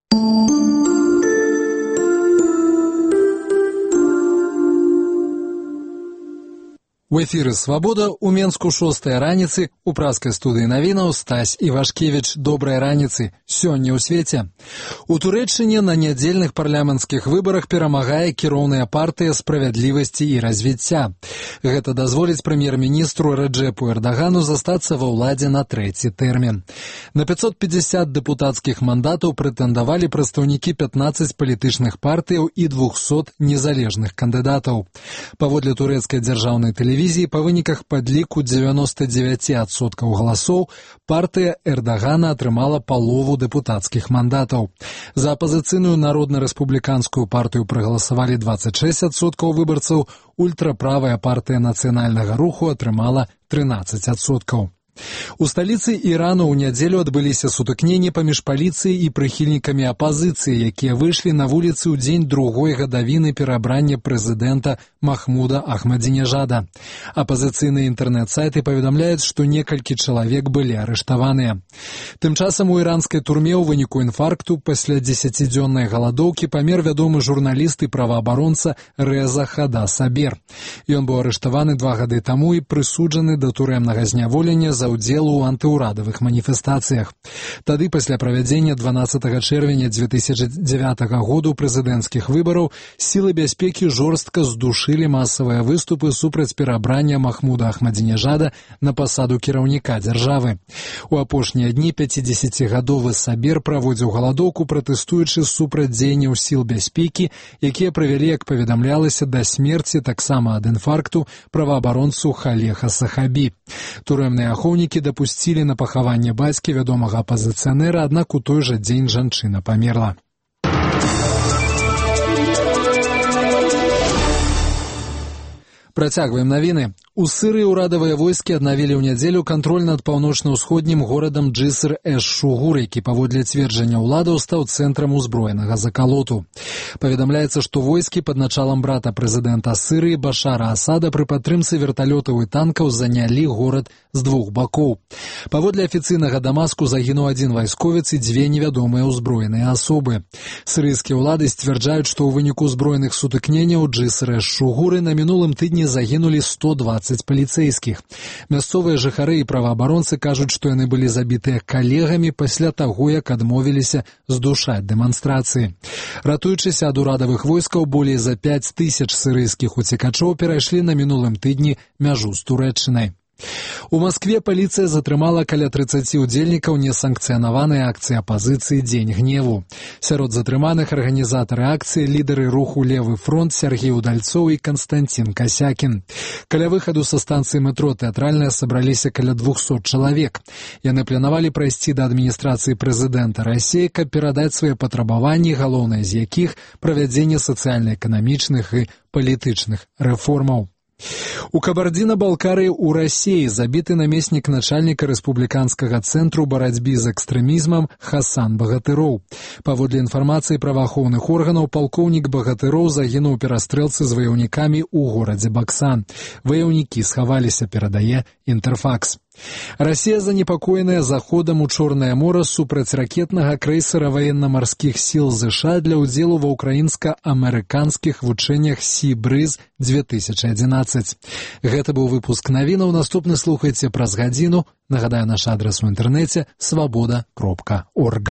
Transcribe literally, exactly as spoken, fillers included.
У эфіры «Свабода» у Менску шостая раніцы, у праскай студыі навінаў Стась Івашкевіч. Добрай раніцы. Сёння ў свеце. У Турэччыне на нядзельных парламенцкіх выбарах перамагае кіроўная партыя справядлівасці і развіцця. Гэта дазволіць прэм'ер-міністру Рэджэпу Эрдагану застацца ва ўладзе на трэці тэрмін. На пятьсот пятьдесят дэпутацкіх мандатаў прэтэндавалі прадстаўнікі пятнаццаць палітычных партыяў і двухсот незалежных кандыдатаў. Паводле турэцкай дзяржаўнай тэлевізіі, па выніках падліку дзевяноста дзевяць адсоткаў галасоў партыя Эрдагана атрымала палову дэпутацкіх мандатаў. За апазіцыйную народна-рэспубліканскую партыю прагаласавалі дваццаць шэсць адсоткаў выбарцаў, ультраправая партыя нацыянальнага руху атрымала трынаццаць адсоткаў. У сталіцы Ірану ў нядзелю адбыліся сутыкненні паміж паліцыяй і прыхільнікамі апазіцыі, якія выйшлі на вуліцы ў дзень другой гадавіны перабрання прэзідэнта Махмуда Ахмадзінежада. Апазіцыйныя інтэрнэт-сайты паведамляюць, што некалькі чалавек былі арыштаваныя. Тым часам у іранскай турме ў выніку інфаркту пасля дзесяцідзённай галадоўкі памер вядомы журналіст і праваабаронца Рэза Хада Сабер. Ён быў арыштаваны два гады таму і прысуджаны да турэмнага зняволення за ўдзелу ў антыўрадавых маніфестацыях. Тады, пасля правядзення дванаццатага чэрвеня дзве тысячы дзевятага году прэзідэнцкіх выбараў, сілы бяспекі жорстка здушылі масавыя выступы супраць перабрання Махмуда Ахмадзінежада на пасаду кіраўніка дзяржавы. У апошнія дні пяцідзесяцігадовы Сабер праводзіў галадоўку, пратэстуючы супраць дзеянняў сіл бяспекі, якія прывялі, як паведамлялася, да смерці таксама ад інфаркту праваабаронцу Халеха Сахабі. Турэмныя ахоўнікі дапусцілі на пахаванне бацькі вядомага апазіцыянера, аднак у той жа дзень жанчына памерла. Працягваем навіны. У Сырыі ўрадавыя войскі аднавілі ў нядзелю кантроль над паўночна-ўсходнім горадам Джыср-эш-Шугур, які паводле цверджання ўладаў стаў цэнтрам узброенага закалоту. Паведамляецца, што войскі пад началам брата прэзідэнта Сырыі Башара Асада пры падтрымцы верталётаў і танкаў занялі горад з двух бакоў. Паводле афіцыйнага Дамаску загінуў адзін вайсковец і дзве невядомыя ўзброеныя асобы. Сырыйскія ўлады сцвярджаюць, што ў выніку зброеных сутыкненняў Джыср-эш-Шугуры на мінулым тыдні загінулі сто дваццаць паліцэйскіх. Мясцовыя жыхары і праваабаронцы кажуць, што яны былі забітыя калегамі пасля таго, як адмовіліся здушаць дэманстрацыі. Ратуючыся ад урадавых войскаў, болей за пяць тысяч сырыйскіх уцекачоў перайшлі на мінулым тыдні мяжу з Турэччынай. У Маскве паліцыя затрымала каля трыццаці ўдзельнікаў несанкцыянаванай акцыі апазіцыі «Дзень гневу». Сярод затрыманых арганізатары акцыі, лідары руху «Левы фронт» Сергей Удальцоў і Константин Касякін. Каля выхаду са станцыі метро «Тэатральная» сабраліся каля двухсот чалавек. Яны планавалі прайсці да адміністрацыі прэзідэнта Расіі, каб перадаць свае патрабаванні, галоўнае з якіх правядзенне сацыяльна-эканамічных і палітычных рэформаў. У Кабардзіна-Балкарыі ў Расіі забіты намеснік начальніка рэспубліканскага цэнтру барацьбы з экстрэмізмам Хасан Багатыроў. Паводле інфармацыі праваахоўных органаў, палкоўнік Багатыроў загінуў у перастрэлцы з ваяўнікамі ў горадзе Баксан. Ваяўнікі схаваліся, перадае Інтэрфакс. Расія занепакоеная заходам у Чорнае мора супрацьракетнага крэйсера ваенна-марскіх сіл ЗША для ўдзелу ва ўкраінска-амерыканскіх вучэннях Сі-Брыз дзве тысячы адзінаццаць. Гэта быў выпуск навінаў. Наступны слухайце праз гадзіну. Нагадаю, наш адрас у інтэрнэце свабода кропка орг.